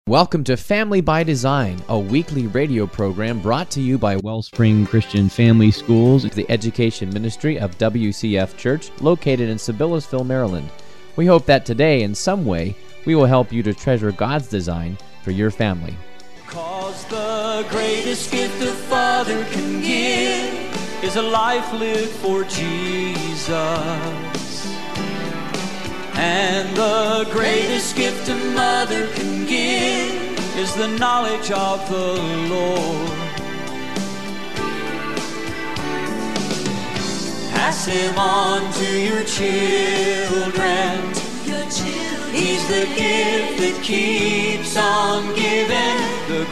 Welcome to Family by Design, a weekly radio program brought to you by Wellspring Christian Family Schools, the education ministry of WCF Church, located in Sibyllesville, Maryland. We hope that today, in some way, we will help you to treasure God's design for your family. 'Cause the greatest gift a father can give is a life lived for Jesus. And the greatest gift a mother can give is the knowledge of the Lord. Pass him on to your children. He's the gift that keeps on giving. The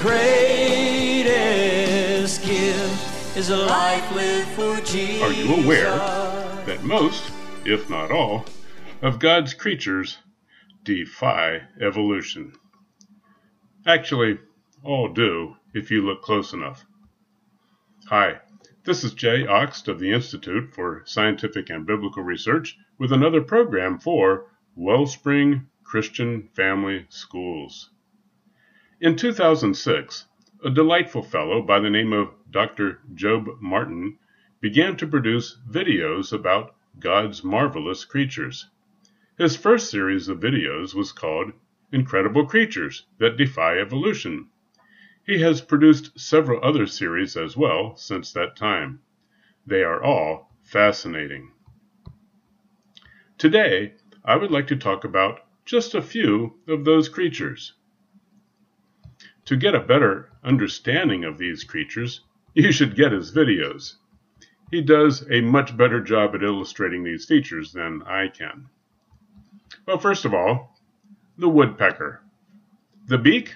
greatest gift is a life lived for Jesus. Are you aware that most, if not all, of God's creatures defy evolution? Actually, all do, if you look close enough. Hi, this is Jay Oxt of the Institute for Scientific and Biblical Research with another program for Wellspring Christian Family Schools. In 2006, a delightful fellow by the name of Dr. Job Martin began to produce videos about God's marvelous creatures. His first series of videos was called Incredible Creatures That Defy Evolution. He has produced several other series as well since that time. They are all fascinating. Today, I would like to talk about just a few of those creatures. To get a better understanding of these creatures, you should get his videos. He does a much better job at illustrating these features than I can. Well, first of all, the woodpecker. The beak?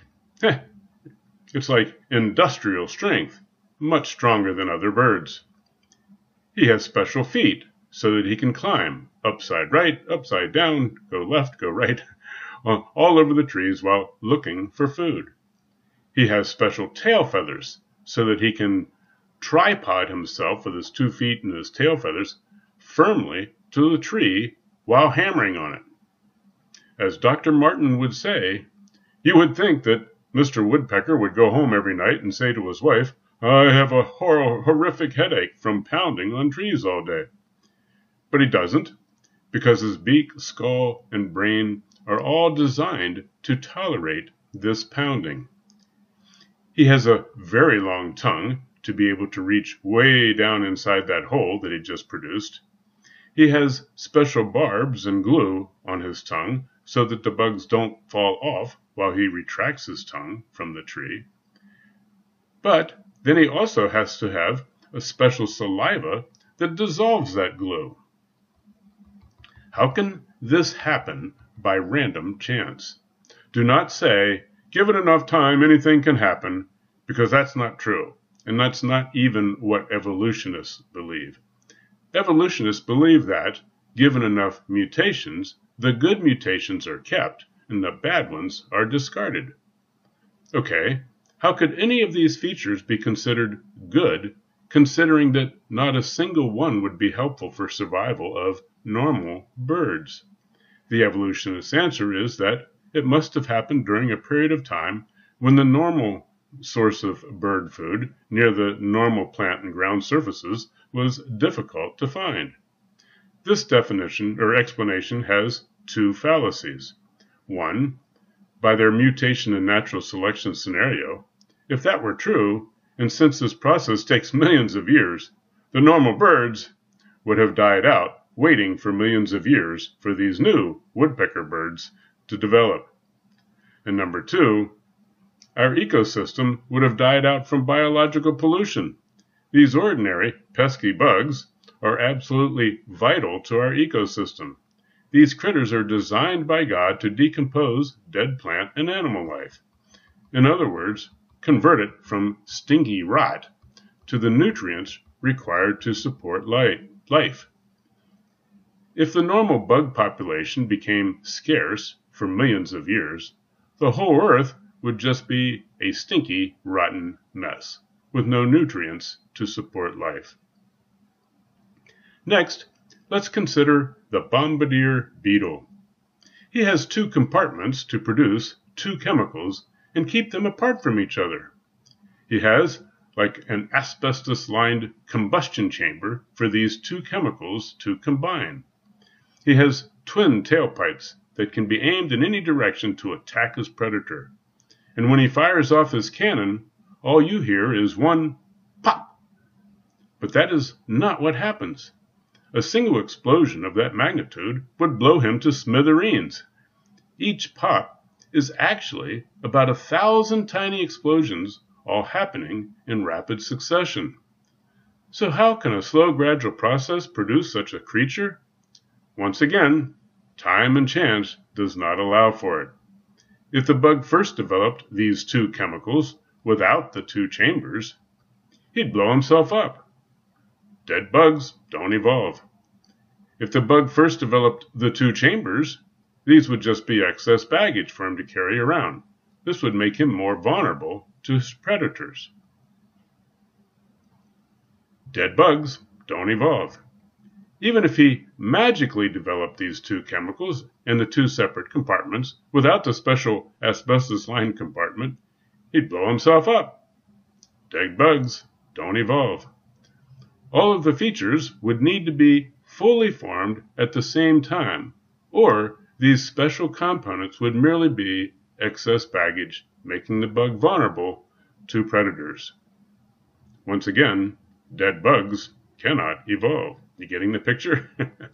It's like industrial strength, much stronger than other birds. He has special feet so that he can climb upside right, upside down, go left, go right, all over the trees while looking for food. He has special tail feathers so that he can tripod himself with his 2 feet and his tail feathers firmly to the tree while hammering on it. As Dr. Martin would say, you would think that Mr. Woodpecker would go home every night and say to his wife, I have a horrific headache from pounding on trees all day. But he doesn't, because his beak, skull, and brain are all designed to tolerate this pounding. He has a very long tongue to be able to reach way down inside that hole that he just produced. He has special barbs and glue on his tongue so that the bugs don't fall off while he retracts his tongue from the tree. But then he also has to have a special saliva that dissolves that glue. How can this happen by random chance? Do not say, give it enough time, anything can happen, because that's not true, and that's not even what evolutionists believe. Evolutionists believe that, given enough mutations, the good mutations are kept and the bad ones are discarded. Okay, how could any of these features be considered good, considering that not a single one would be helpful for survival of normal birds? The evolutionist answer is that it must have happened during a period of time when the normal source of bird food near the normal plant and ground surfaces was difficult to find. This definition or explanation has 2 fallacies. One, by their mutation and natural selection scenario, if that were true, and since this process takes millions of years, the normal birds would have died out, waiting for millions of years for these new woodpecker birds to develop. And number 2, our ecosystem would have died out from biological pollution. These ordinary, pesky bugs are absolutely vital to our ecosystem. These critters are designed by God to decompose dead plant and animal life. In other words, convert it from stinky rot to the nutrients required to support life. If the normal bug population became scarce for millions of years, the whole earth would just be a stinky, rotten mess, with no nutrients to support life. Next, let's consider the bombardier beetle. He has 2 compartments to produce 2 chemicals and keep them apart from each other. He has like an asbestos-lined combustion chamber for these two chemicals to combine. He has twin tailpipes that can be aimed in any direction to attack his predator. And when he fires off his cannon, all you hear is one pop. But that is not what happens. A single explosion of that magnitude would blow him to smithereens. Each pop is actually about 1,000 tiny explosions all happening in rapid succession. So how can a slow, gradual process produce such a creature? Once again, time and chance does not allow for it. If the bug first developed these two chemicals without the two chambers, he'd blow himself up. Dead bugs don't evolve. If the bug first developed the two chambers, these would just be excess baggage for him to carry around. This would make him more vulnerable to his predators. Dead bugs don't evolve. Even if he magically developed these two chemicals in the two separate compartments without the special asbestos-lined compartment, he'd blow himself up. Dead bugs don't evolve. All of the features would need to be fully formed at the same time, or these special components would merely be excess baggage, making the bug vulnerable to predators. Once again, dead bugs cannot evolve. You getting the picture?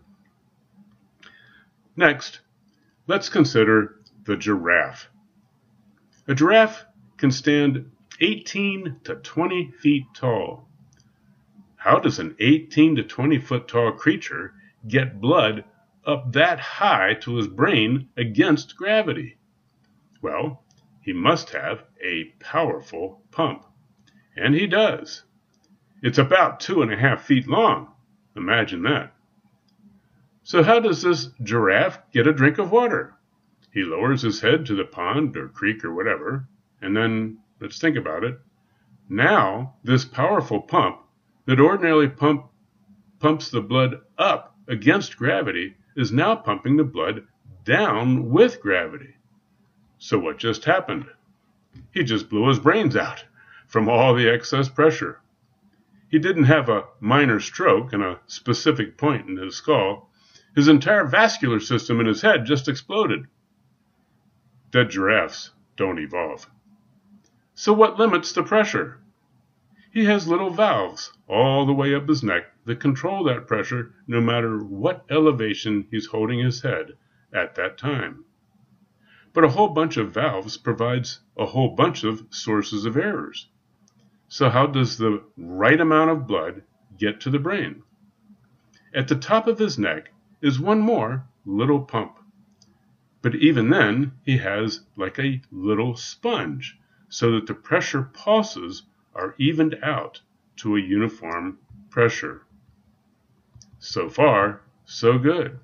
Next, let's consider the giraffe. A giraffe can stand 18 to 20 feet tall. How does an 18 to 20 foot tall creature get blood up that high to his brain against gravity? Well, he must have a powerful pump. And he does. It's about 2.5 feet long. Imagine that. So how does this giraffe get a drink of water? He lowers his head to the pond or creek or whatever, and then, let's think about it. Now, this powerful pump that ordinarily pumps the blood up against gravity is now pumping the blood down with gravity. So what just happened? He just blew his brains out from all the excess pressure. He didn't have a minor stroke in a specific point in his skull. His entire vascular system in his head just exploded. Dead giraffes don't evolve. So what limits the pressure? He has little valves all the way up his neck that control that pressure no matter what elevation he's holding his head at that time. But a whole bunch of valves provides a whole bunch of sources of errors. So how does the right amount of blood get to the brain? At the top of his neck is one more little pump. But even then, he has like a little sponge so that the pressure pulses are evened out to a uniform pressure. So far, so good.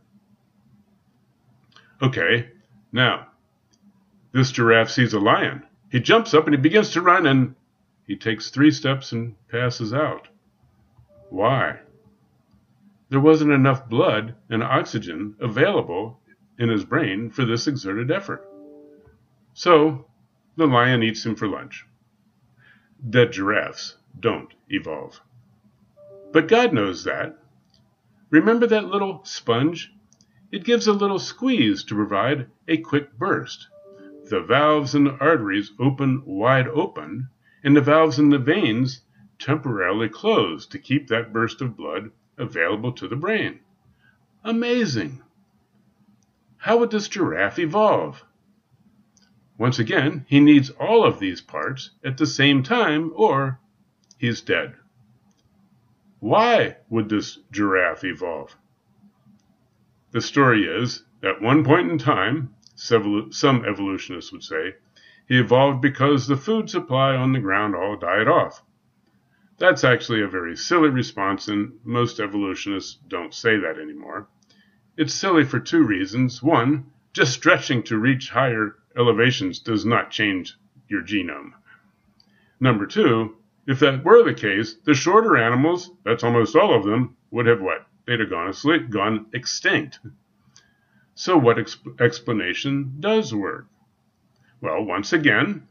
Okay, now, this giraffe sees a lion. He jumps up and he begins to run, and he takes 3 steps and passes out. Why? There wasn't enough blood and oxygen available in his brain for this exerted effort. So, the lion eats him for lunch. Dead giraffes don't evolve. But God knows that. Remember that little sponge? It gives a little squeeze to provide a quick burst. The valves in the arteries open wide open, and the valves in the veins temporarily close to keep that burst of blood available to the brain. Amazing! How would this giraffe evolve? Once again, he needs all of these parts at the same time, or he's dead. Why would this giraffe evolve? The story is, at one point in time, some evolutionists would say, he evolved because the food supply on the ground all died off. That's actually a very silly response, and most evolutionists don't say that anymore. It's silly for 2 reasons. One, just stretching to reach higher elevations does not change your genome. Number 2, if that were the case, the shorter animals, that's almost all of them, would have what? They'd have gone extinct. So what explanation does work? Well, once again,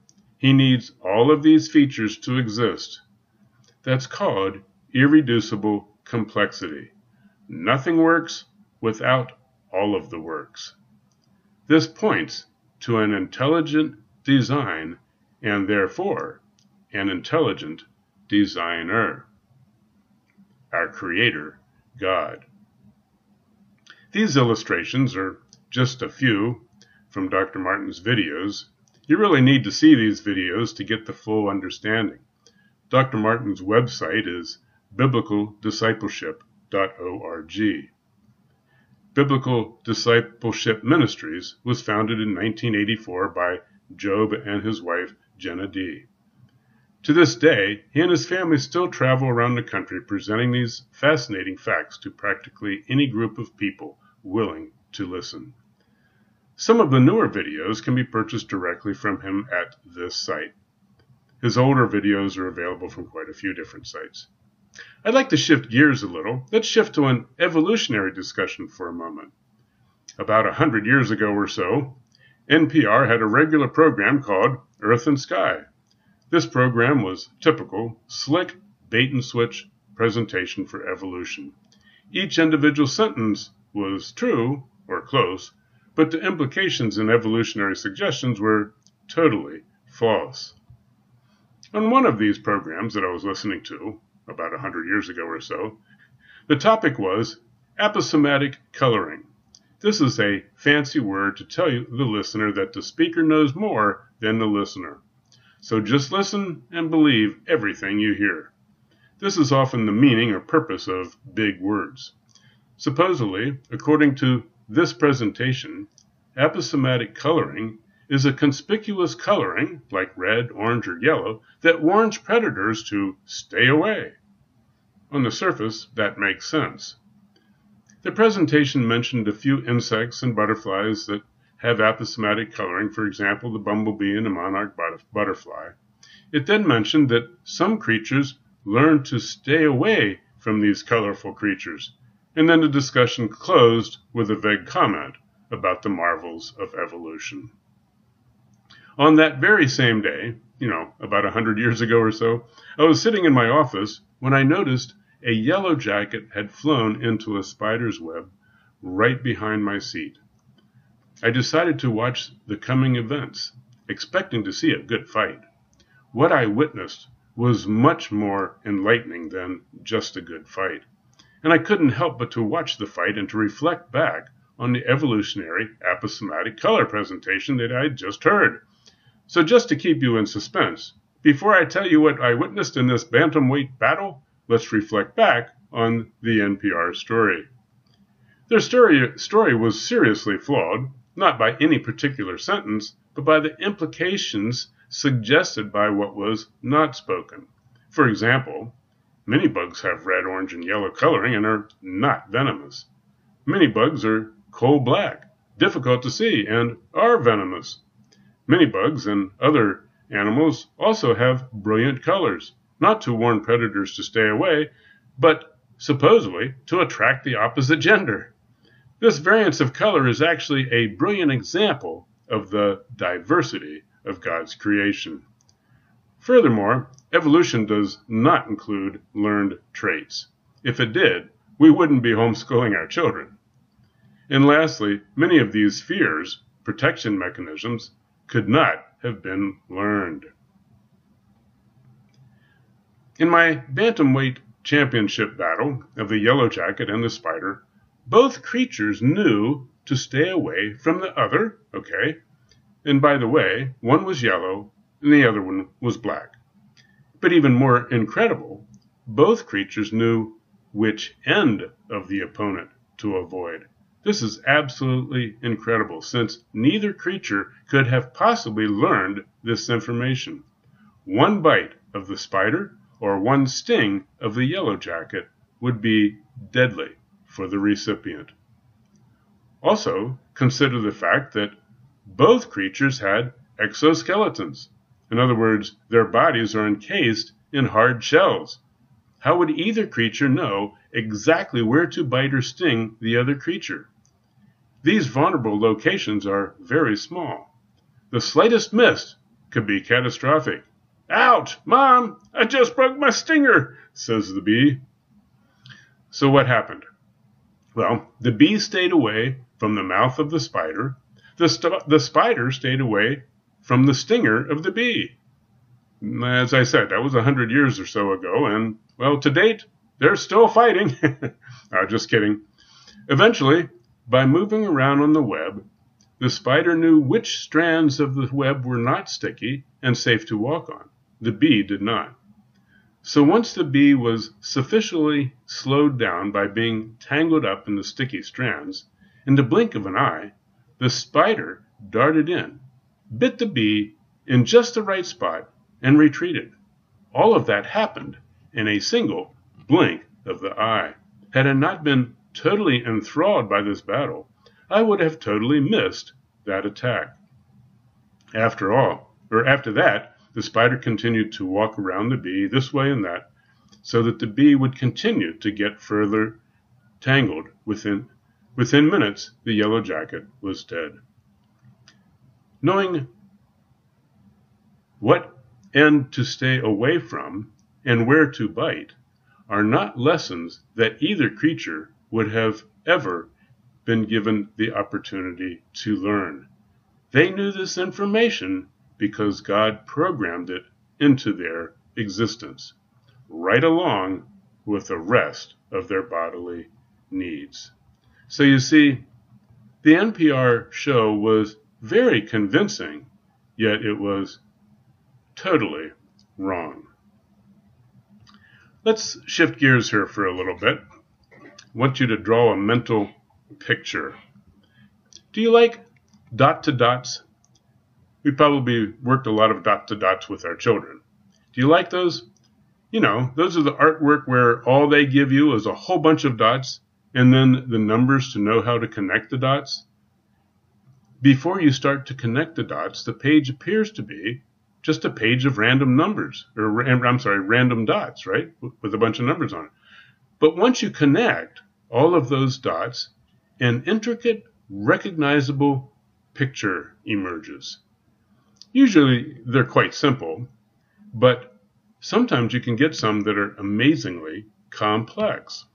He needs all of these features to exist. That's called irreducible complexity. Nothing works without all of the works. This points to an intelligent design and therefore an intelligent designer, our Creator, God. These illustrations are just a few from Dr. Martin's videos. You really need to see these videos to get the full understanding. Dr. Martin's website is biblicaldiscipleship.org. Biblical Discipleship Ministries was founded in 1984 by Job and his wife, Jenna D. To this day, he and his family still travel around the country presenting these fascinating facts to practically any group of people willing to listen. Some of the newer videos can be purchased directly from him at this site. His older videos are available from quite a few different sites. I'd like to shift gears a little. Let's shift to an evolutionary discussion for a moment. About 100 years ago or so, NPR had a regular program called Earth and Sky. This program was typical, slick, bait-and-switch presentation for evolution. Each individual sentence was true, or close, but the implications and evolutionary suggestions were totally false. On one of these programs that I was listening to, about 100 years ago or so, the topic was aposematic coloring. This is a fancy word to tell you, the listener, that the speaker knows more than the listener. So just listen and believe everything you hear. This is often the meaning or purpose of big words. Supposedly, according to this presentation, aposematic coloring is a conspicuous coloring, like red, orange, or yellow, that warns predators to stay away. On the surface, that makes sense. The presentation mentioned a few insects and butterflies that have aposematic coloring, for example, the bumblebee and the monarch butterfly. It then mentioned that some creatures learn to stay away from these colorful creatures, and then the discussion closed with a vague comment about the marvels of evolution. On that very same day, about 100 years ago or so, I was sitting in my office when I noticed a yellow jacket had flown into a spider's web right behind my seat. I decided to watch the coming events, expecting to see a good fight. What I witnessed was much more enlightening than just a good fight, and I couldn't help but to watch the fight and to reflect back on the evolutionary aposematic color presentation that I had just heard. So just to keep you in suspense, before I tell you what I witnessed in this bantamweight battle, let's reflect back on the NPR story. Their story was seriously flawed, not by any particular sentence, but by the implications suggested by what was not spoken. For example, many bugs have red, orange, and yellow coloring and are not venomous. Many bugs are coal black, difficult to see, and are venomous. Many bugs and other animals also have brilliant colors, not to warn predators to stay away, but supposedly to attract the opposite gender. This variance of color is actually a brilliant example of the diversity of God's creation. Furthermore, evolution does not include learned traits. If it did, we wouldn't be homeschooling our children. And lastly, many of these fears, protection mechanisms, could not have been learned. In my bantamweight championship battle of the yellow jacket and the spider, both creatures knew to stay away from the other, okay? And by the way, one was yellow and the other one was black. But even more incredible, both creatures knew which end of the opponent to avoid. This is absolutely incredible, since neither creature could have possibly learned this information. One bite of the spider or one sting of the yellow jacket would be deadly for the recipient. Also, consider the fact that both creatures had exoskeletons. In other words, their bodies are encased in hard shells. How would either creature know exactly where to bite or sting the other creature? These vulnerable locations are very small. The slightest mist could be catastrophic. "Ouch, Mom, I just broke my stinger," says the bee. So what happened? Well, the bee stayed away from the mouth of the spider. The spider stayed away from the stinger of the bee. As I said, that was 100 years or so ago, and, well, to date, they're still fighting. Just kidding. Eventually, by moving around on the web, the spider knew which strands of the web were not sticky and safe to walk on. The bee did not. So once the bee was sufficiently slowed down by being tangled up in the sticky strands, in the blink of an eye, the spider darted in, bit the bee in just the right spot, and retreated. All of that happened in a single blink of the eye. Had I not been totally enthralled by this battle, I would have totally missed that attack. After that, the spider continued to walk around the bee this way and that, so that the bee would continue to get further tangled. Within minutes, the yellow jacket was dead. Knowing what end to stay away from and where to bite are not lessons that either creature would have ever been given the opportunity to learn. They knew this information because God programmed it into their existence, right along with the rest of their bodily needs. So you see, the NPR show was very convincing, yet it was totally wrong. Let's shift gears here for a little bit. I want you to draw a mental picture. Do you like dot-to-dots? We probably worked a lot of dot-to-dots with our children. Do you like those? You know, those are the artwork where all they give you is a whole bunch of dots and then the numbers to know how to connect the dots. Before you start to connect the dots, the page appears to be just a page of random numbers, random dots, right? With a bunch of numbers on it. But once you connect all of those dots, an intricate, recognizable picture emerges. Usually they're quite simple, but sometimes you can get some that are amazingly complex.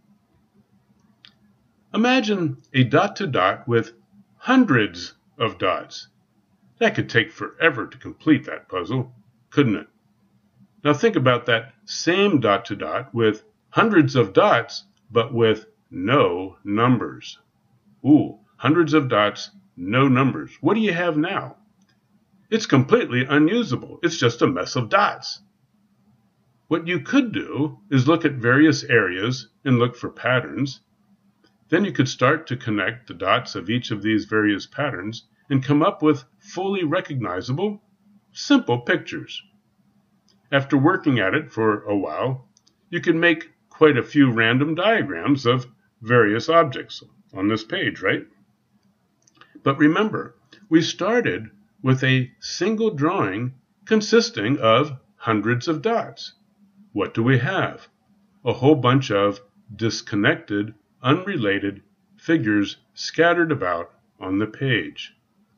Imagine a dot-to-dot with hundreds of dots. That could take forever to complete that puzzle, couldn't it? Now think about that same dot-to-dot with hundreds of dots, but with no numbers. Ooh, hundreds of dots, no numbers. What do you have now? It's completely unusable. It's just a mess of dots. What you could do is look at various areas and look for patterns. Then you could start to connect the dots of each of these various patterns and come up with fully recognizable, simple pictures. After working at it for a while, you can make quite a few random diagrams of various objects on this page, right? But remember, we started with a single drawing consisting of hundreds of dots. What do we have? A whole bunch of disconnected, unrelated figures scattered about on the page.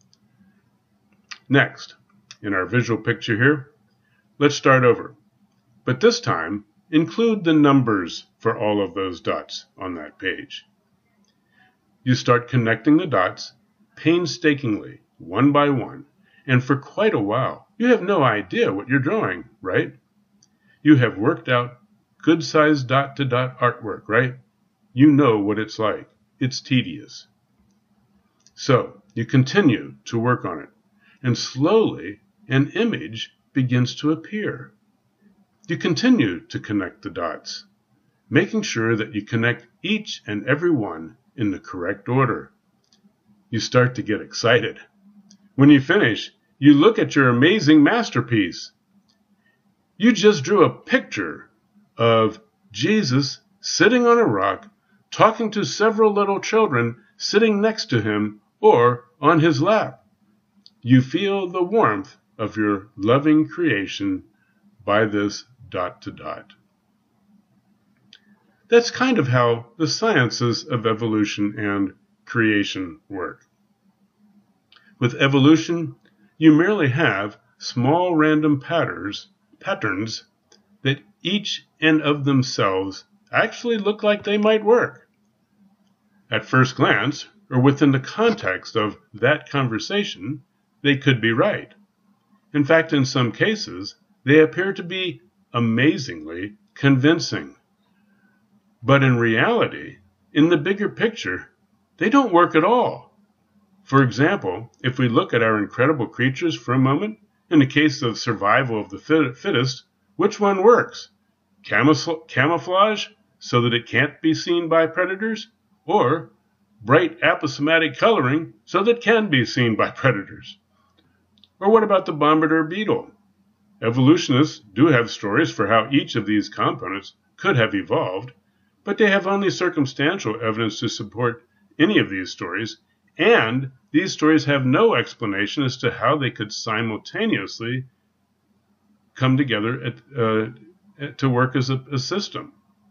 Next, in our visual picture here, let's start over. But this time, include the numbers for all of those dots on that page. You start connecting the dots painstakingly, one by one, and for quite a while. You have no idea what you're drawing, right? You have worked out good-sized dot-to-dot artwork, right? You know what it's like. It's tedious. So you continue to work on it, and slowly an image begins to appear. You continue to connect the dots, making sure that you connect each and every one in the correct order. You start to get excited. When you finish, you look at your amazing masterpiece. You just drew a picture of Jesus sitting on a rock, talking to several little children sitting next to him or on his lap. You feel the warmth of your loving creation by this dot-to-dot. That's kind of how the sciences of evolution and creation work. With evolution, you merely have small random patterns that each and of themselves actually look like they might work. At first glance, or within the context of that conversation, they could be right. In fact, in some cases, they appear to be amazingly convincing. But in reality, in the bigger picture, they don't work at all. For example, if we look at our incredible creatures for a moment, in the case of survival of the fittest, which one works? Camouflage so that it can't be seen by predators? Or bright aposematic coloring so that it can be seen by predators? Or what about the bombardier beetle? Evolutionists do have stories for how each of these components could have evolved, but they have only circumstantial evidence to support any of these stories, and these stories have no explanation as to how they could simultaneously come together to work as a system.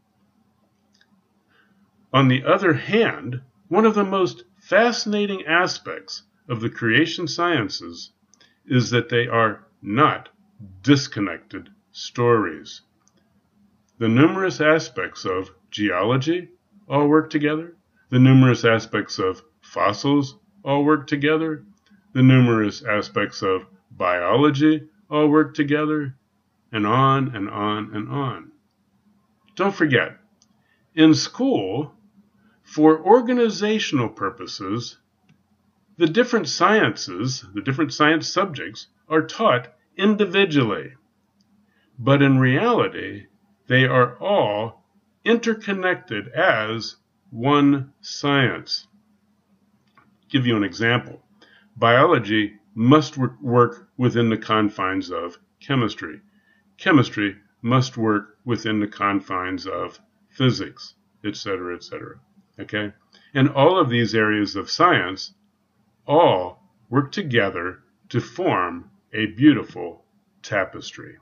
On the other hand, one of the most fascinating aspects of the creation sciences is that they are not disconnected stories. The numerous aspects of geology all work together. The numerous aspects of fossils all work together. The numerous aspects of biology all work together, and on and on and on. Don't forget, in school, for organizational purposes, the different sciences, the different science subjects, are taught individually. But in reality, they are all interconnected as one science. Give you an example. Biology must work within the confines of chemistry. Chemistry must work within the confines of physics, etc., etc. Okay? And all of these areas of science all work together to form a beautiful tapestry.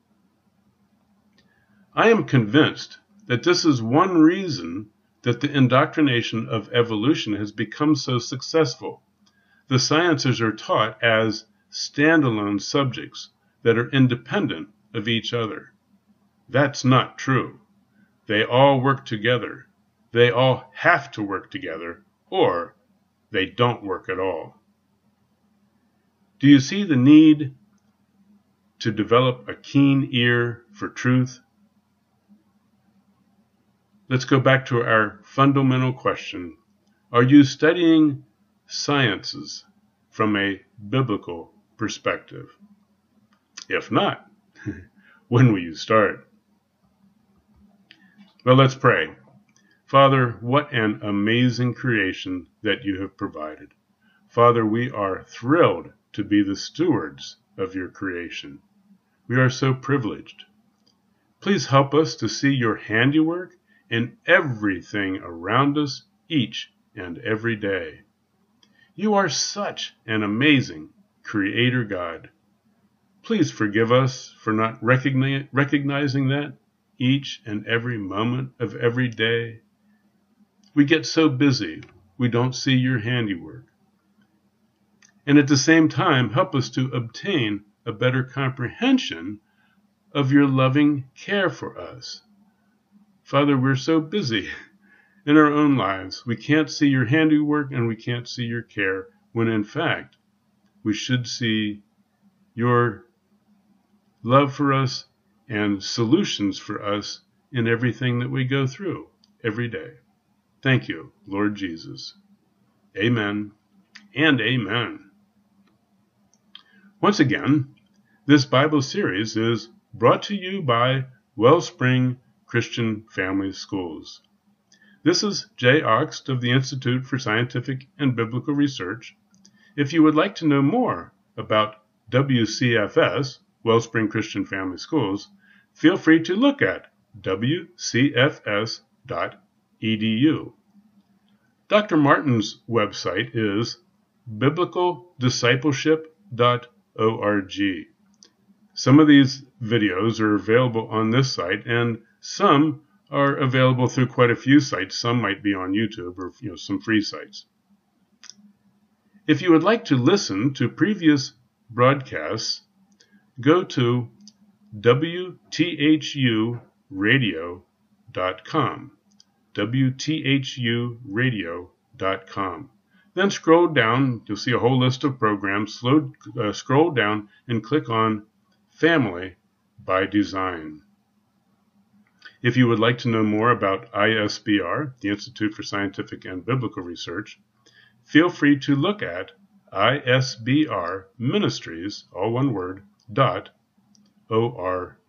I am convinced that this is one reason that the indoctrination of evolution has become so successful. The sciences are taught as standalone subjects that are independent of each other. That's not true. They all work together. They all have to work together, or they don't work at all. Do you see the need to develop a keen ear for truth? Let's go back to our fundamental question. Are you studying sciences from a biblical perspective? If not, when will you start? Well, let's pray. Father, what an amazing creation that you have provided. Father, we are thrilled to be the stewards of your creation. We are so privileged. Please help us to see your handiwork in everything around us each and every day. You are such an amazing Creator God. Please forgive us for not recognizing that each and every moment of every day. We get so busy, we don't see your handiwork. And at the same time, help us to obtain a better comprehension of your loving care for us. Father, we're so busy in our own lives. We can't see your handiwork and we can't see your care, when in fact, we should see your love for us and solutions for us in everything that we go through every day. Thank you, Lord Jesus. Amen and amen. Once again, this Bible series is brought to you by Wellspring Christian Family Schools. This is Jay Oxt of the Institute for Scientific and Biblical Research. If you would like to know more about WCFS, Wellspring Christian Family Schools, feel free to look at wcfs.edu. Dr. Martin's website is biblicaldiscipleship.org. Some of these videos are available on this site, and some are available through quite a few sites. Some might be on YouTube or some free sites. If you would like to listen to previous broadcasts go to WTHUradio.com. WTHUradio.com. Then scroll down, you'll see a whole list of programs. Scroll down and click on Family by Design. If you would like to know more about ISBR, the Institute for Scientific and Biblical Research, feel free to look at ISBRministries, all one word, .org.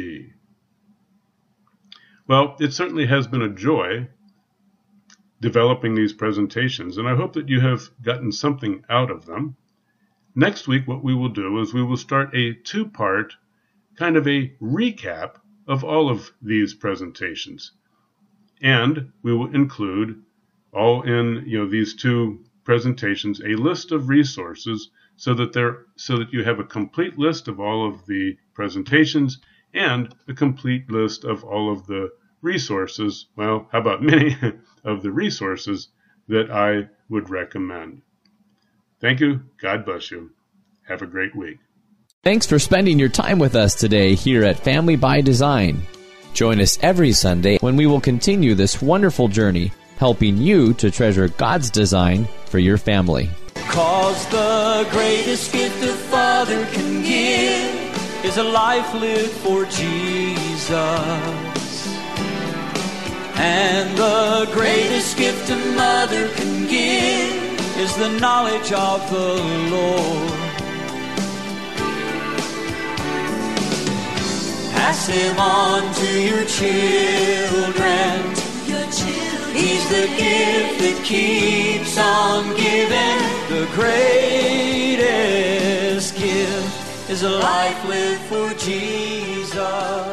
Well, it certainly has been a joy developing these presentations, and I hope that you have gotten something out of them. Next week, what we will do is we will start a two-part, kind of a recap of all of these presentations. And we will include all in these two presentations a list of resources so that you have a complete list of all of the presentations and a complete list of all of the resources, well, how about many of the resources that I would recommend. Thank you. God bless you. Have a great week. Thanks for spending your time with us today here at Family by Design. Join us every Sunday when we will continue this wonderful journey, helping you to treasure God's design for your family. 'Cause the greatest gift a father can give is a life lived for Jesus. And the greatest gift a mother can give is the knowledge of the Lord. Pass him on to your children. He's the gift that keeps on giving. The greatest gift is a life lived for Jesus.